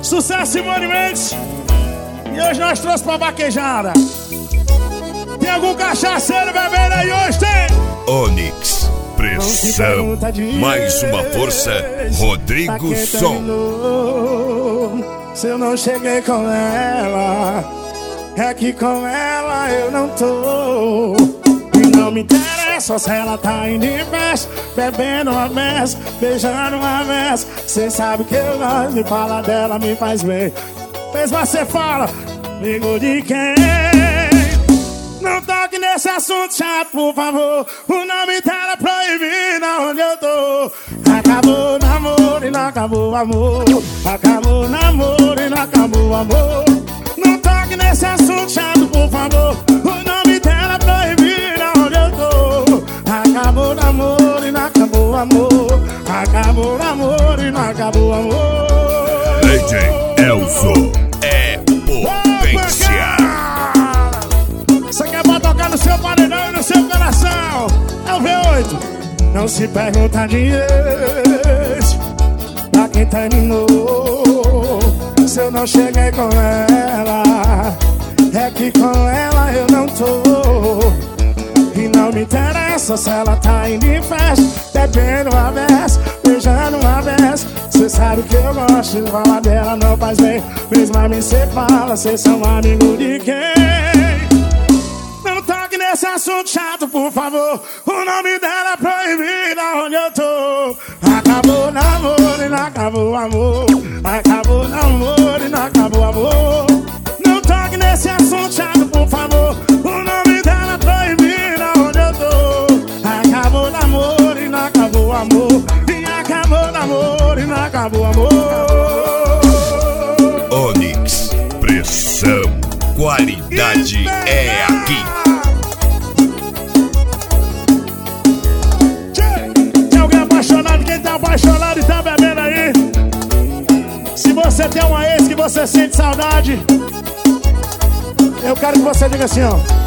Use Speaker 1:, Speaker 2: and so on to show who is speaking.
Speaker 1: Sucesso, Simone Mendes. E hoje nós trouxemos pra vaquejada. Tem algum cachaceiro bebendo aí hoje? Tem?
Speaker 2: Onyx, pressão. Mais uma força, Rodrigo Som.
Speaker 1: Se eu não cheguei com ela, é que com ela eu não tô. E não me interessa se ela tá indo em festa, bebendo uma mesa, beijando uma mesa. Cê sabe que eu gosto de falar dela, me faz bem. Mas você fala, amigo de quem? Não toque nesse assunto chato, por favor. O nome dela é proibido onde eu tô. Acabou o namoro e não acabou o amor. Acabou o namoro e não acabou o amor. Não toque nesse assunto chato, por favor. O nome dela é proibido onde eu tô. Acabou o namoro e não acabou o amor. Acabou o namoro e não acabou o amor.
Speaker 2: DJ Elzo é potência.
Speaker 1: Você quer pra tocar no seu paredão e no seu coração? É o V8. Não se pergunta de ex pra quem terminou. Se eu não cheguei com ela, é que com ela eu não tô. E não me interessa se ela tá indo em festa, bebendo uma vez, beijando uma vez. Cê sabe que eu gosto de falar dela, não faz bem. Mesmo a mim cê fala, cês são amigo de quem? Não toque nesse assunto chato, por favor. O nome dela é proibido onde eu tô. Acabou o namoro e não acabou o amor. Acabou o namoro e não acabou o amor. Não toque nesse assunto chato, por favor. O nome dela é proibido onde eu tô. Acabou o namoro e não acabou o amor. E acabou o namoro e não acabou o amor.
Speaker 2: Onyx, pressão, qualidade é aqui.
Speaker 1: Tem alguém apaixonado? Quem tá apaixonado e tá bebendo aí? Se você tem uma ex que você sente saudade, eu quero que você diga assim, ó.